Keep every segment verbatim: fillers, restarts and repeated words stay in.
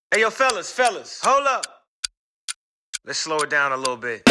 Hey, yo, fellas, fellas, hold up. Let's slow it down a little bit.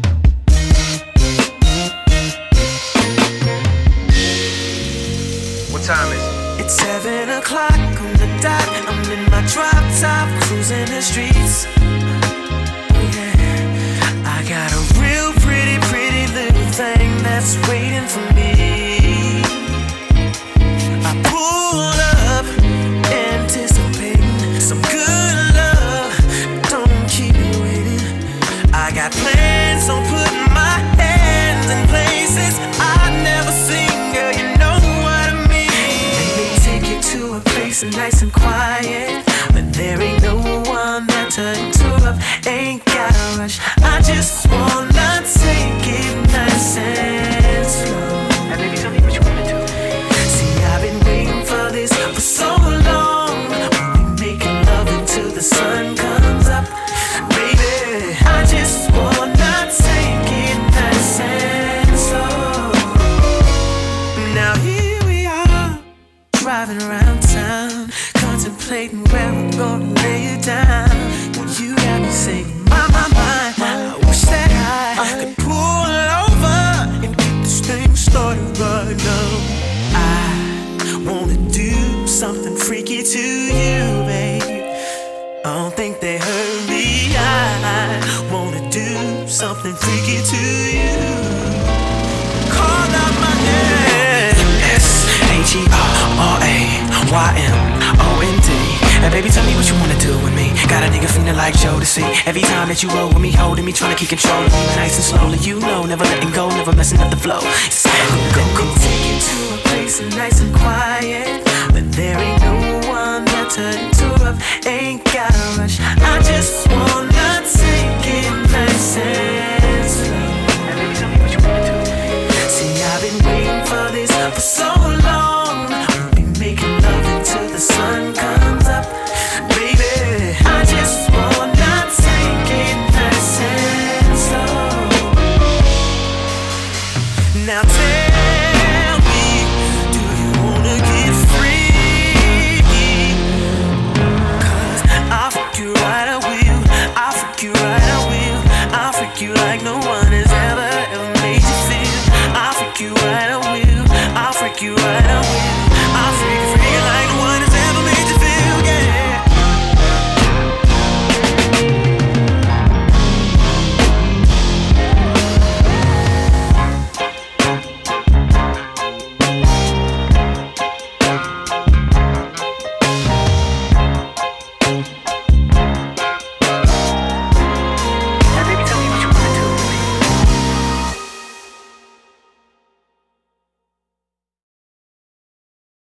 What time is it? It's seven o'clock on the dot. I'm in my drop top, cruising the streets. Oh yeah, I got a real pretty, pretty little thing that's waiting for me. I pull up, anticipating some good love. Don't keep me waiting. I got plans on putting my hands in places I've never seen, girl. You know what I mean. Let me take you to a place nice and quiet, but there ain't no one there to interrupt. Ain't gotta rush. I just wanna take it nice and slow. Hey, baby, tell me what you wanna do. See, I've been waiting for this for so long. We'll be making love until the sun comes up. Baby, I just wanna take it nice and slow. Now here we are, driving around town, contemplating where we're gonna lay it down. You got me saying, my, my, my, I wish that I could pull over and get this thing started right now. I wanna do something freaky to you, babe. I don't think they heard me. I wanna do something freaky to you. Call out my name. S H E R R A Y M O N D. Hey baby, tell me what you wanna do with me. Got a nigga feeling like Jodeci. Every time that you roll with me, holding me, trying to keep control of me, nice and slowly. You know, never letting go, never messing up the flow. So go, go, go. Take you to a place nice and quiet, but there ain't no one there to interrupt. Ain't gotta